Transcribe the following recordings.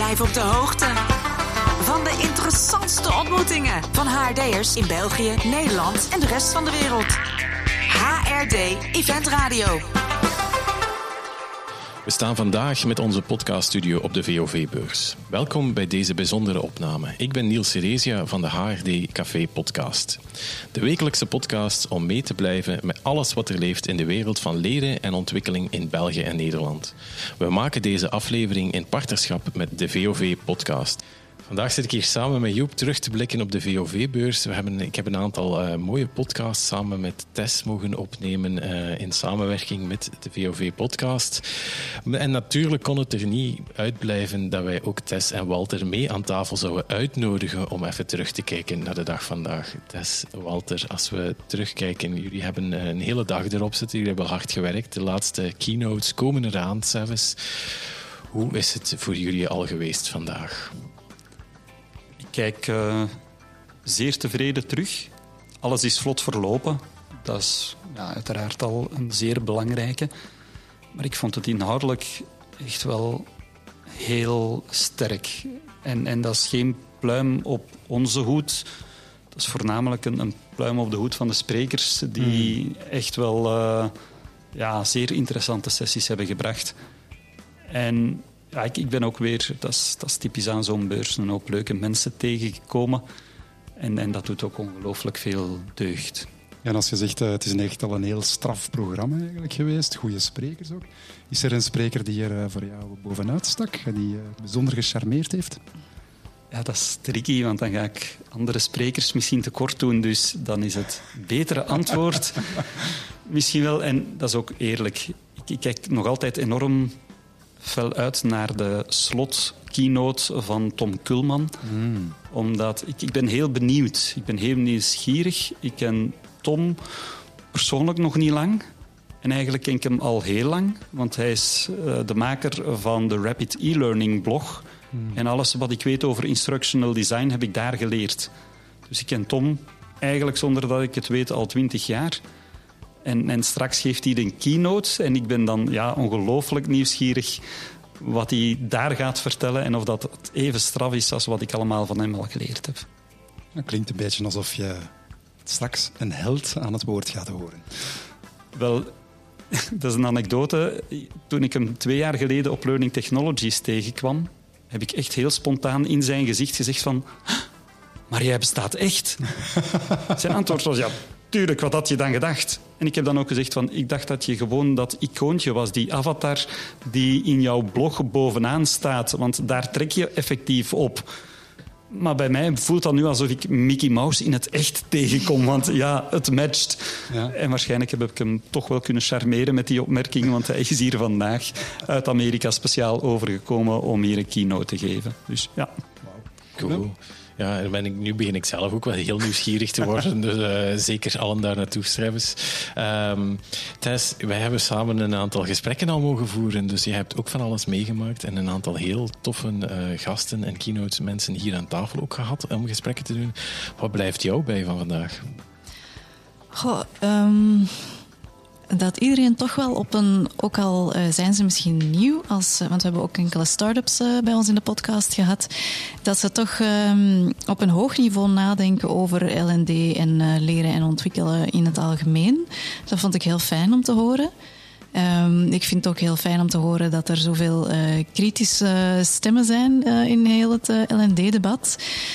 Blijf op de hoogte van de interessantste ontmoetingen van HRD'ers in België, Nederland en de rest van de wereld. HRD Event Radio. We staan vandaag met onze podcaststudio op de VOV-beurs. Welkom bij deze bijzondere opname. Ik ben Niels Ceresia van de HRD Café Podcast. De wekelijkse podcast om mee te blijven met alles wat er leeft in de wereld van leren en ontwikkeling in België en Nederland. We maken deze aflevering in partnerschap met de VOV Podcast. Vandaag zit ik hier samen met Joep terug te blikken op de VOV-beurs. Ik heb een aantal mooie podcasts samen met Tess mogen opnemen in samenwerking met de VOV-podcast. En natuurlijk kon het er niet uitblijven dat wij ook Tess en Walter mee aan tafel zouden uitnodigen om even terug te kijken naar de dag vandaag. Tess, Walter, als we terugkijken, jullie hebben een hele dag erop zitten. Jullie hebben hard gewerkt. De laatste keynotes komen eraan zelfs. Hoe is het voor jullie al geweest vandaag? Ik kijk zeer tevreden terug. Alles is vlot verlopen. Dat is uiteraard al een zeer belangrijke. Maar ik vond het inhoudelijk echt wel heel sterk. En dat is geen pluim op onze hoed. Dat is voornamelijk een pluim op de hoed van de sprekers die echt wel zeer interessante sessies hebben gebracht. En ja, ik ben ook weer, dat is typisch aan zo'n beurs, een hoop leuke mensen tegengekomen. En dat doet ook ongelooflijk veel deugd. Ja, en als je zegt, het is echt al een heel straf programma eigenlijk geweest, goede sprekers ook. Is er een spreker die er voor jou bovenuit stak, die je bijzonder gecharmeerd heeft? Ja, dat is tricky, want dan ga ik andere sprekers misschien tekort doen. Dus dan is het betere antwoord misschien wel. En dat is ook eerlijk. Ik kijk nog altijd enorm fel uit naar de slot-keynote van Tom Kulman. Omdat ik ben heel benieuwd. Ik ben heel nieuwsgierig. Ik ken Tom persoonlijk nog niet lang. En eigenlijk ken ik hem al heel lang. Want hij is de maker van de Rapid e-learning blog. En alles wat ik weet over instructional design heb ik daar geleerd. Dus ik ken Tom eigenlijk zonder dat ik het weet al 20 jaar. En straks geeft hij een keynote en ik ben dan ongelooflijk nieuwsgierig wat hij daar gaat vertellen en of dat even straf is als wat ik allemaal van hem al geleerd heb. Dat klinkt een beetje alsof je straks een held aan het woord gaat horen. Wel, dat is een anekdote. Toen ik hem 2 jaar geleden op Learning Technologies tegenkwam, heb ik echt heel spontaan in zijn gezicht gezegd van... Maar jij bestaat echt? Zijn antwoord was ja... Tuurlijk, wat had je dan gedacht? En ik heb dan ook gezegd van, ik dacht dat je gewoon dat icoontje was, die avatar die in jouw blog bovenaan staat. Want daar trek je effectief op. Maar bij mij voelt dat nu alsof ik Mickey Mouse in het echt tegenkom. Want ja, het matcht. Ja. En waarschijnlijk heb ik hem toch wel kunnen charmeren met die opmerking. Want hij is hier vandaag uit Amerika speciaal overgekomen om hier een keynote te geven. Dus ja. Wow. Cool. Ja, nu begin ik zelf ook wel heel nieuwsgierig te worden. Dus zeker allen daar naartoe schrijvers. Tess, wij hebben samen een aantal gesprekken al mogen voeren. Dus je hebt ook van alles meegemaakt. En een aantal heel toffe gasten en keynote mensen hier aan tafel ook gehad om gesprekken te doen. Wat blijft jou bij van vandaag? Goh, dat iedereen toch wel op ook al zijn ze misschien nieuw, want we hebben ook enkele start-ups bij ons in de podcast gehad, dat ze toch op een hoog niveau nadenken over L&D en leren en ontwikkelen in het algemeen. Dat vond ik heel fijn om te horen. Ik vind het ook heel fijn om te horen dat er zoveel kritische stemmen zijn in heel het L&D-debat.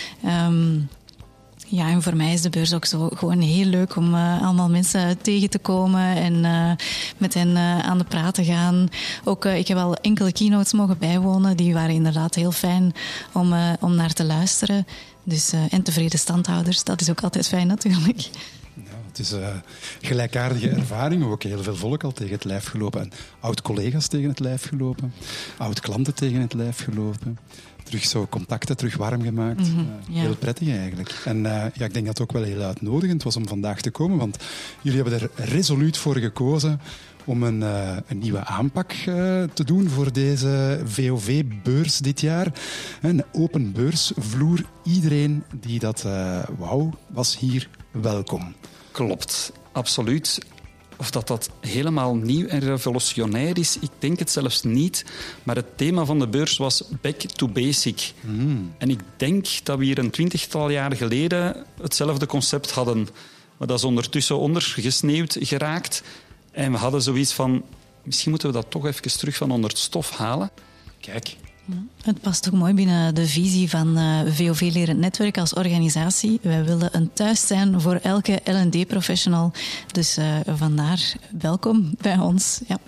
Ja, en voor mij is de beurs ook zo gewoon heel leuk om allemaal mensen tegen te komen en met hen aan de praat te gaan. Ook, ik heb al enkele keynotes mogen bijwonen. Die waren inderdaad heel fijn om naar te luisteren. Dus, en tevreden standhouders, dat is ook altijd fijn natuurlijk. Ja, het is een gelijkaardige ervaring. We hebben ook heel veel volk al tegen het lijf gelopen. En oud-collega's tegen het lijf gelopen. Oud-klanten tegen het lijf gelopen. Terug zo contacten, terug warm gemaakt. Ja. Heel prettig eigenlijk. En ik denk dat het ook wel heel uitnodigend was om vandaag te komen. Want jullie hebben er resoluut voor gekozen om een nieuwe aanpak te doen voor deze VOV-beurs dit jaar. Een open beursvloer. Iedereen die dat was hier welkom. Klopt, absoluut. Of dat helemaal nieuw en revolutionair is, ik denk het zelfs niet. Maar het thema van de beurs was back to basic. En ik denk dat we hier een 20-tal jaar geleden hetzelfde concept hadden. Maar dat is ondertussen ondergesneeuwd geraakt. En we hadden zoiets van, misschien moeten we dat toch even terug van onder het stof halen. Kijk. Het past ook mooi binnen de visie van VOV Lerend Netwerk als organisatie. Wij willen een thuis zijn voor elke L&D-professional. Dus vandaar welkom bij ons. Ja.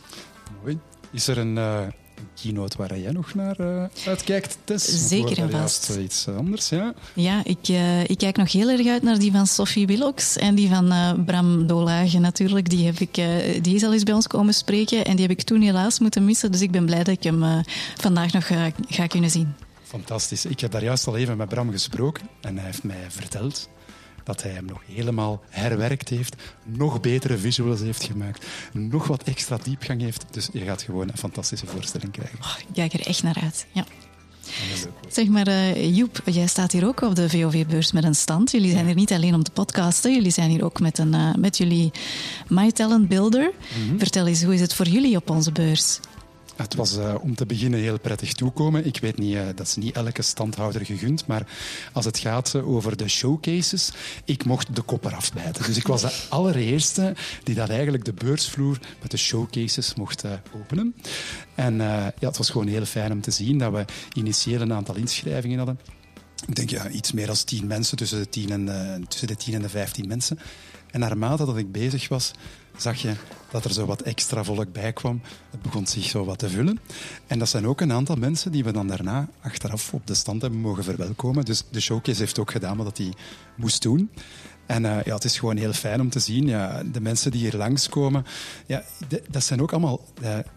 Mooi. Is er een keynote waar jij nog naar uitkijkt, Tess? Zeker en vast. Iets anders, ja? Ja, ik kijk nog heel erg uit naar die van Sophie Willox en die van Bram Dolage natuurlijk. Die is al eens bij ons komen spreken en die heb ik toen helaas moeten missen. Dus ik ben blij dat ik hem vandaag nog ga kunnen zien. Fantastisch. Ik heb daar juist al even met Bram gesproken en hij heeft mij verteld dat hij hem nog helemaal herwerkt heeft, nog betere visuals heeft gemaakt, nog wat extra diepgang heeft. Dus je gaat gewoon een fantastische voorstelling krijgen. Oh, ik kijk er echt naar uit, ja. Heel leuk. Zeg maar, Joep, jij staat hier ook op de VOV-beurs met een stand. Jullie zijn hier niet alleen om te podcasten, jullie zijn hier ook met jullie My Talent Builder. Vertel eens, hoe is het voor jullie op onze beurs? Het was om te beginnen heel prettig toekomen. Ik weet niet, dat is niet elke standhouder gegund, maar als het gaat over de showcases, ik mocht de kop eraf bijten. Dus ik was de allereerste die dat eigenlijk de beursvloer met de showcases mocht openen. En het was gewoon heel fijn om te zien dat we initieel een aantal inschrijvingen hadden. Ik denk iets meer dan 10 mensen, tussen de 10 en de 15 mensen. En naarmate dat ik bezig was, zag je dat er zo wat extra volk bij kwam. Het begon zich zo wat te vullen. En dat zijn ook een aantal mensen die we dan daarna achteraf op de stand hebben mogen verwelkomen. Dus de showcase heeft ook gedaan wat hij moest doen. En het is gewoon heel fijn om te zien. Ja, de mensen die hier langskomen, dat zijn ook allemaal,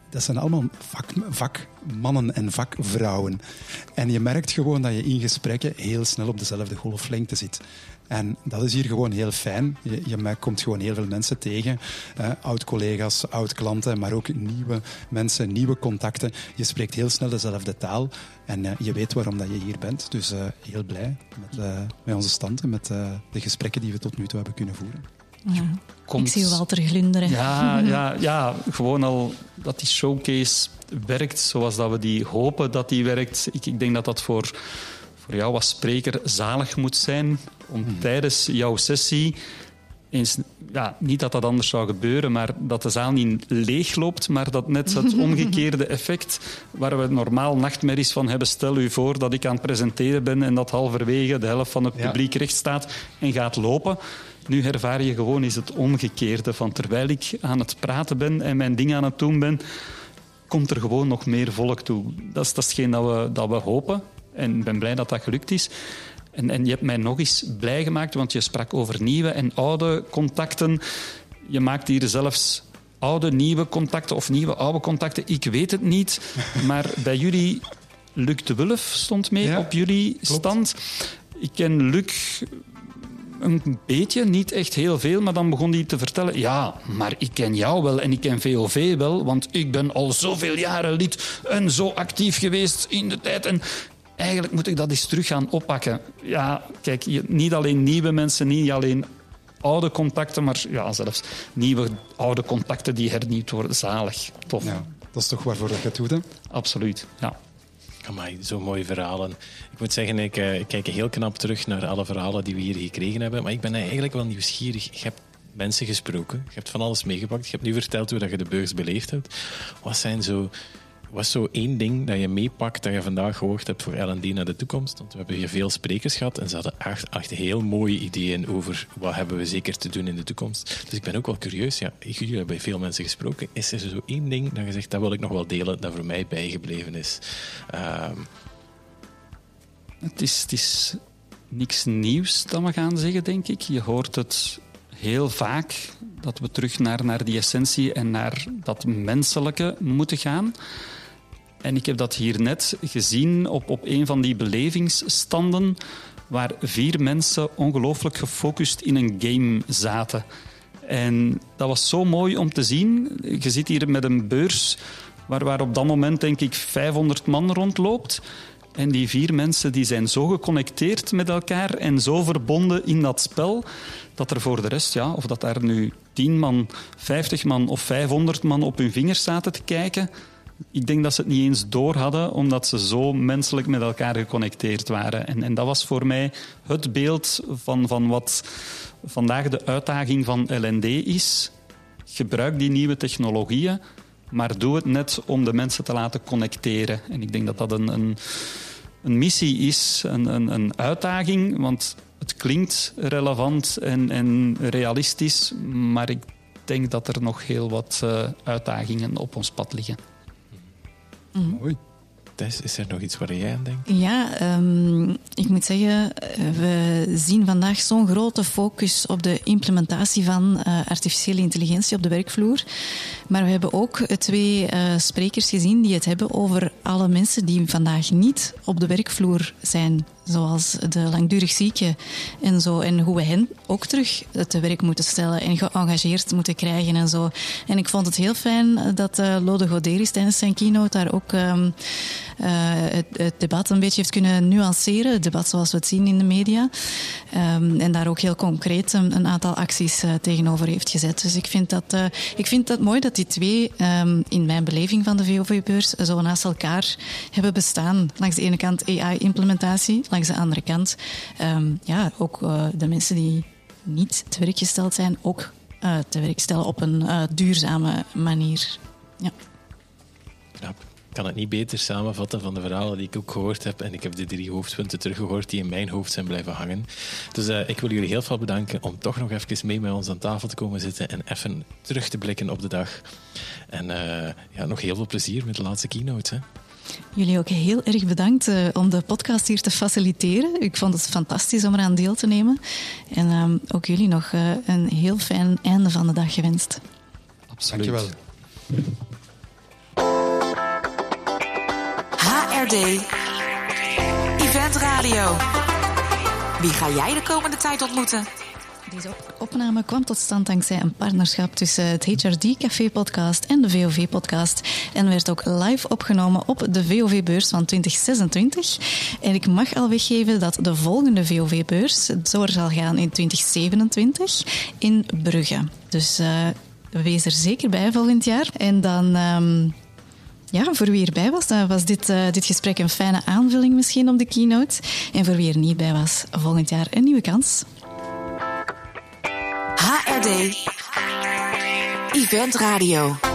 vakmannen en vakvrouwen. En je merkt gewoon dat je in gesprekken heel snel op dezelfde golflengte zit. En dat is hier gewoon heel fijn. Je komt gewoon heel veel mensen tegen. Oud-collega's, oud-klanten, maar ook nieuwe mensen, nieuwe contacten. Je spreekt heel snel dezelfde taal. En je weet waarom dat je hier bent. Dus heel blij met onze stand en met de gesprekken die we tot nu toe hebben kunnen voeren. Ja, ik zie Walter glunderen. Ja, gewoon al dat die showcase werkt zoals dat we die hopen dat die werkt. Ik denk dat dat voor jou als spreker zalig moet zijn om tijdens jouw sessie eens, niet dat dat anders zou gebeuren, maar dat de zaal niet leeg loopt, maar dat net het omgekeerde effect waar we normaal nachtmerries van hebben. Stel u voor dat ik aan het presenteren ben en dat halverwege de helft van het publiek recht staat en gaat lopen. Nu ervaar je gewoon eens het omgekeerde van terwijl ik aan het praten ben en mijn ding aan het doen ben, komt er gewoon nog meer volk toe. Dat is hetgeen dat we hopen. En ik ben blij dat dat gelukt is. En je hebt mij nog eens blij gemaakt, want je sprak over nieuwe en oude contacten. Je maakt hier zelfs oude, nieuwe contacten of nieuwe, oude contacten. Ik weet het niet, maar bij jullie, Luc de Wulf stond mee op jullie stand. Ik ken Luc een beetje, niet echt heel veel, maar dan begon hij te vertellen, ja, maar ik ken jou wel en ik ken VOV wel, want ik ben al zoveel jaren lid en zo actief geweest in de tijd. En eigenlijk moet ik dat eens terug gaan oppakken. Ja, kijk, niet alleen nieuwe mensen, niet alleen oude contacten, maar zelfs nieuwe, oude contacten die hernieuwd worden. Zalig. Tof. Ja, dat is toch waarvoor dat je het doet, hè? Absoluut, ja. Amai, zo mooie verhalen. Ik moet zeggen, ik kijk heel knap terug naar alle verhalen die we hier gekregen hebben. Maar ik ben eigenlijk wel nieuwsgierig. Je hebt mensen gesproken. Je hebt van alles meegepakt. Je hebt nu verteld hoe je de beurs beleefd hebt. Wat is zo één ding dat je meepakt dat je vandaag gehoord hebt voor L&D naar de toekomst? Want we hebben hier veel sprekers gehad en ze hadden echt heel mooie ideeën over wat hebben we zeker te doen in de toekomst. Dus ik ben ook wel curieus. Ja, jullie hebben bij veel mensen gesproken. Is er zo één ding dat je zegt, dat wil ik nog wel delen, dat voor mij bijgebleven is? Het is niks nieuws dat we gaan zeggen, denk ik. Je hoort het heel vaak, dat we terug naar die essentie en naar dat menselijke moeten gaan. En ik heb dat hier net gezien op een van die belevingsstanden, waar 4 mensen ongelooflijk gefocust in een game zaten. En dat was zo mooi om te zien. Je zit hier met een beurs waar op dat moment, denk ik, 500 man rondloopt. En die 4 mensen die zijn zo geconnecteerd met elkaar en zo verbonden in dat spel, dat er voor de rest, ja, of dat daar nu 10 man, 50 man of 500 man op hun vingers zaten te kijken, ik denk dat ze het niet eens door hadden, omdat ze zo menselijk met elkaar geconnecteerd waren. En dat was voor mij het beeld van wat vandaag de uitdaging van LND is. Gebruik die nieuwe technologieën, maar doe het net om de mensen te laten connecteren. En ik denk dat dat een missie is, een uitdaging, want het klinkt relevant en realistisch, maar ik denk dat er nog heel wat uitdagingen op ons pad liggen. Mooi. Thijs, is er nog iets waar jij aan denkt? Ja, ik moet zeggen, we zien vandaag zo'n grote focus op de implementatie van artificiële intelligentie op de werkvloer. Maar we hebben ook 2 sprekers gezien die het hebben over alle mensen die vandaag niet op de werkvloer zijn. Zoals de langdurig zieken en zo. En hoe we hen ook terug te werk moeten stellen en geëngageerd moeten krijgen en zo. En ik vond het heel fijn dat Lode Goderis tijdens zijn keynote daar ook het debat een beetje heeft kunnen nuanceren. Het debat zoals we het zien in de media. En daar ook heel concreet een aantal acties tegenover heeft gezet. Dus ik vind dat mooi dat die 2 in mijn beleving van de VOV-beurs zo naast elkaar hebben bestaan. Langs de ene kant AI-implementatie, langs de andere kant ook de mensen die niet te werk gesteld zijn, ook te werk stellen op een duurzame manier. Ja. Knap. Ik kan het niet beter samenvatten van de verhalen die ik ook gehoord heb. En ik heb de 3 hoofdpunten teruggehoord die in mijn hoofd zijn blijven hangen. Dus ik wil jullie heel veel bedanken om toch nog even mee met ons aan tafel te komen zitten en even terug te blikken op de dag. En nog heel veel plezier met de laatste keynote. Hè. Jullie ook heel erg bedankt om de podcast hier te faciliteren. Ik vond het fantastisch om eraan deel te nemen. En ook jullie nog een heel fijn einde van de dag gewenst. Absoluut. Dankjewel. HRD Event Radio. Wie ga jij de komende tijd ontmoeten? Deze opname kwam tot stand dankzij een partnerschap tussen het HRD Café podcast en de VOV podcast. En werd ook live opgenomen op de VOV-beurs van 2026. En ik mag al weggeven dat de volgende VOV-beurs door zal gaan in 2027 in Brugge. Dus wees er zeker bij volgend jaar. En dan... voor wie erbij was, dan was dit gesprek een fijne aanvulling misschien op de keynote. En voor wie er niet bij was, volgend jaar een nieuwe kans. HRD Event Radio.